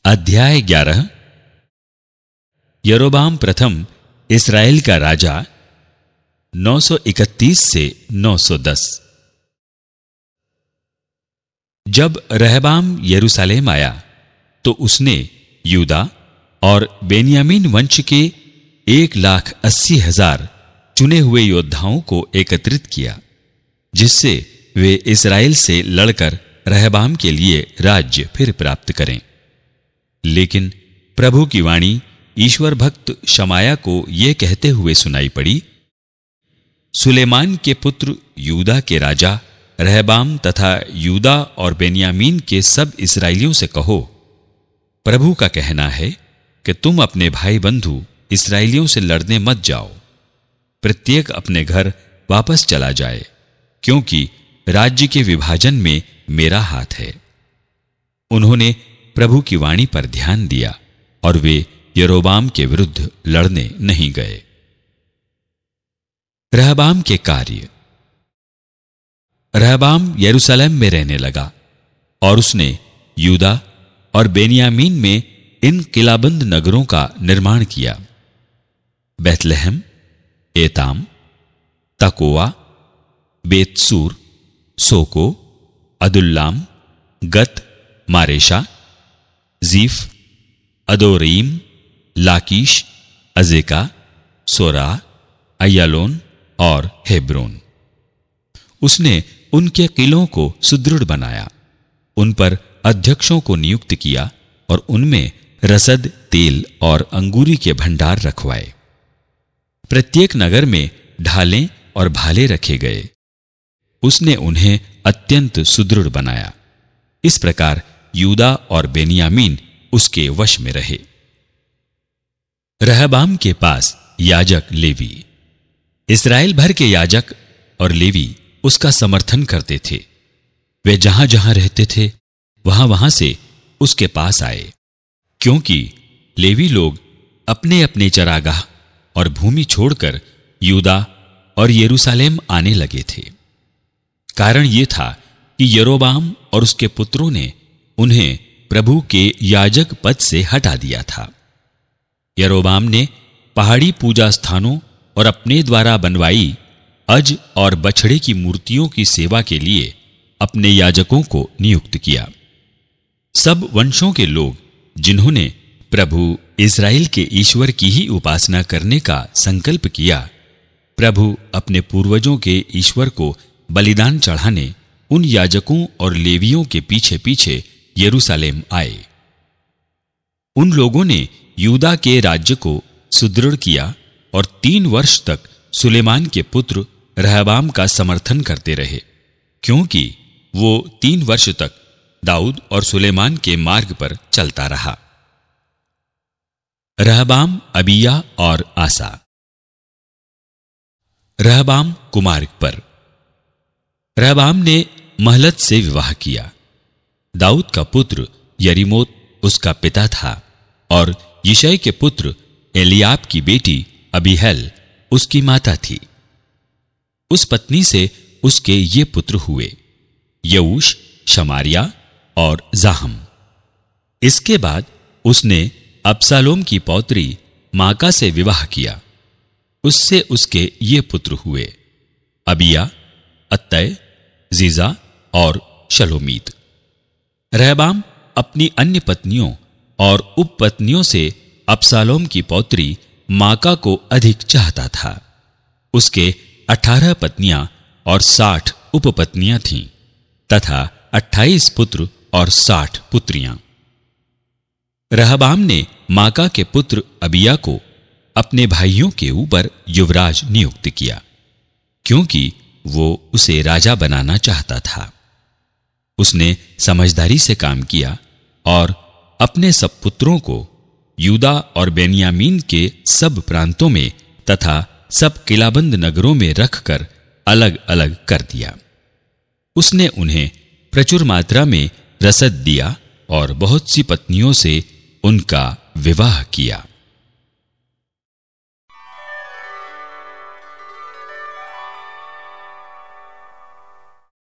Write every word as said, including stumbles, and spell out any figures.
अध्याय ग्यारह। यरोबाम प्रथम इस्राएल का राजा नौ सौ इकतीस से नौ सौ दस। जब रहबाम यरूशलेम आया तो उसने यूदा और बेन्यामीन वंश के एक लाख अस्सी हजार चुने हुए योद्धाओं को एकत्रित किया, जिससे वे इस्राएल से लड़कर रहबाम के लिए राज्य फिर प्राप्त करें। लेकिन प्रभु की वाणी ईश्वर भक्त शमाया को यह कहते हुए सुनाई पड़ी, सुलेमान के पुत्र यूदा के राजा रहबाम तथा यूदा और बेन्यामीन के सब इस्राएलियों से कहो, प्रभु का कहना है कि तुम अपने भाई बंधु इस्राएलियों से लड़ने मत जाओ, प्रत्येक अपने घर वापस चला जाए, क्योंकि राज्य के विभाजन में मेरा हाथ है। उन्होंने प्रभु की वाणी पर ध्यान दिया और वे यरोबाम के विरुद्ध लड़ने नहीं गए। रहबाम के कार्य। रहबाम यरूशलेम में रहने लगा और उसने यूदा और बेन्यामीन में इन किलाबंद नगरों का निर्माण किया, बैतलहम, एताम, तकोआ, बेतसूर, सोको, अदुल्लाम, गत, मारेशा, जीफ, अदोरीम, लाकीश, अजेका, सोरा, अय्यालोन और हेब्रोन। उसने उनके किलों को सुदृढ़ बनाया, उन पर अध्यक्षों को नियुक्त किया और उनमें रसद, तेल और अंगूरी के भंडार रखवाए। प्रत्येक नगर में ढालें और भाले रखे गए। उसने उन्हें अत्यंत सुदृढ़ बनाया। इस प्रकार यूदा और बेन्यामीन उसके वश में रहे। रहबाम के पास याजक लेवी। इस्राएल भर के याजक और लेवी उसका समर्थन करते थे। वे जहां-जहां रहते थे वहां-वहां से उसके पास आए, क्योंकि लेवी लोग अपने-अपने चरागाह और भूमि छोड़कर यूदा और यरूशलेम आने लगे थे। कारण यह था कि यरोबाम और उसके पुत्रों ने उन्हें प्रभु के याजक पद से हटा दिया था। यरोबाम ने पहाड़ी पूजा स्थानों और अपने द्वारा बनवाई अज और बछड़े की मूर्तियों की सेवा के लिए अपने याजकों को नियुक्त किया। सब वंशों के लोग जिन्होंने प्रभु इस्राएल के ईश्वर की ही उपासना करने का संकल्प किया, प्रभु अपने पूर्वजों के ईश्वर को बलिदान चढ़ाने उन याजकों और लेवियों के पीछे-पीछे यरूशलेम आए। उन लोगों ने यूदा के राज्य को सुदृढ़ किया और तीन वर्ष तक सुलेमान के पुत्र रहबाम का समर्थन करते रहे, क्योंकि वो तीन वर्ष तक दाऊद और सुलेमान के मार्ग पर चलता रहा। रहबाम, अबिया और आसा। रहबाम कुमार्ग पर। रहबाम ने महलत से विवाह किया। दाऊद का पुत्र यरीमोत उसका पिता था और यिशै के पुत्र एलियाब की बेटी अबीहैल उसकी माता थी। उस पत्नी से उसके ये पुत्र हुए, यऊश, शमारिया और जाहम। इसके बाद उसने अबशालोम की पौत्री माका से विवाह किया। उससे उसके ये पुत्र हुए, अबिया, अत्तै, जीजा और शलोमीत। रहबाम अपनी अन्य पत्नियों और उपपत्नियों से अबशालोम की पौत्री माका को अधिक चाहता था। उसके अठारह पत्नियां और साठ उपपत्नियां थीं तथा अट्ठाईस पुत्र और साठ पुत्रियां। रहबाम ने माका के पुत्र अबिया को अपने भाइयों के ऊपर युवराज नियुक्त किया, क्योंकि वो उसे राजा बनाना चाहता था। उसने समझदारी से काम किया और अपने सब पुत्रों को यूदा और बेन्यामीन के सब प्रांतों में तथा सब किलाबंद नगरों में रखकर अलग-अलग कर दिया। उसने उन्हें प्रचुर मात्रा में रसद दिया और बहुत सी पत्नियों से उनका विवाह किया।